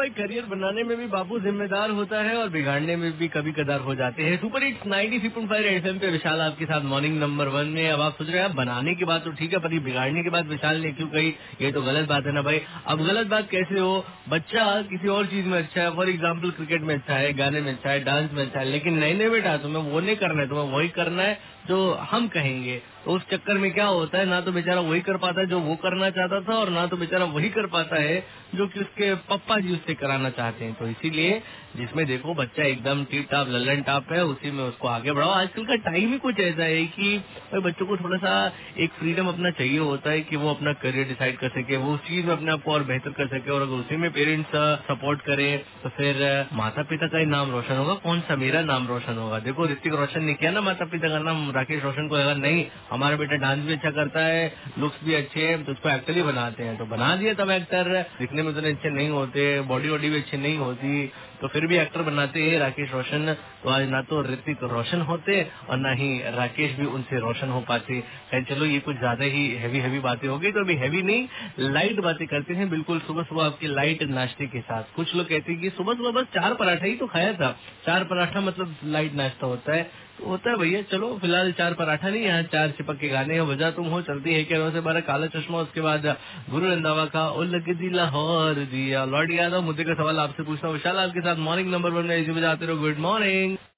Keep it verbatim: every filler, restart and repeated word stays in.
भाई करियर बनाने में भी बाबू जिम्मेदार होता है और बिगाड़ने में भी कभी कदार हो जाते हैं। Super hits ninety three point five FM पे विशाल आपके साथ मॉर्निंग नंबर वन में। अब आप सोच रहे हैं बनाने की बात तो ठीक है, पर ये बिगाड़ने की बात विशाल ने क्यों कही? ये तो गलत बात है ना भाई। अब गलत बात कैसे हो? बच्चा किसी और चीज में अच्छा है, फॉर एग्जाम्पल क्रिकेट में अच्छा है, गाने में अच्छा है, डांस में अच्छा है, लेकिन नहीं नहीं बेटा तुम्हें वो नहीं करना है, तुम्हें वही करना है जो हम कहेंगे। तो उस चक्कर में क्या होता है, ना तो बेचारा वही कर पाता है जो वो करना चाहता था, और ना तो बेचारा वही कर पाता है जो कि उसके पप्पा जी उससे कराना चाहते हैं। तो इसीलिए जिसमें देखो बच्चा एकदम टीप टाप लल्लन टाप है, उसी में उसको आगे बढ़ाओ। आजकल का टाइम ही कुछ ऐसा है कि भाई बच्चों को थोड़ा सा एक फ्रीडम अपना चाहिए होता है कि वो अपना करियर डिसाइड कर सके, वो उस चीज में अपने आप को और बेहतर कर सके। और अगर उसी में पेरेंट्स सपोर्ट करे तो फिर माता पिता का ही नाम रोशन होगा, कौन सा मेरा नाम रोशन होगा। देखो ऋतिक रोशन ने किया ना माता पिता का नाम, राकेश रोशन को लगा नहीं हमारा बेटा डांस भी अच्छा करता है, लुक्स भी अच्छे हैं, तो उसको एक्टर ही बनाते हैं, तो बना दिया। तब एक्टर दिखने में उतने अच्छे नहीं होते, बॉडी वॉडी भी अच्छी नहीं होती, तो फिर भी एक्टर बनाते हैं राकेश रोशन। तो आज ना तो ऋतिक रोशन होते और ना ही राकेश भी उनसे रोशन हो पाते। खैर चलो ये कुछ ज्यादा ही हैवी हैवी बातें हो गई, तो अभी हैवी नहीं लाइट बातें करते हैं। बिल्कुल सुबह सुबह आपके लाइट नाश्ते के साथ। कुछ लोग कहते हैं कि सुबह सुबह बस चार पराठा ही तो खाया था, चार पराठा मतलब लाइट नाश्ता होता है। तो होता है भैया, चलो फिलहाल चार पराठा नहीं, यहाँ चार चिपक के गाने हैं, वजह तुम हो चलती है क्या से बारह काला चश्मा, उसके बाद गुरु रंधावा का ओ लग दी लाहौर दिया। लॉर्ड यादव मुद्दे का सवाल आपसे पूछना विशाल आपके साथ मॉर्निंग नंबर वन में इसी बजाते रहो। Good morning.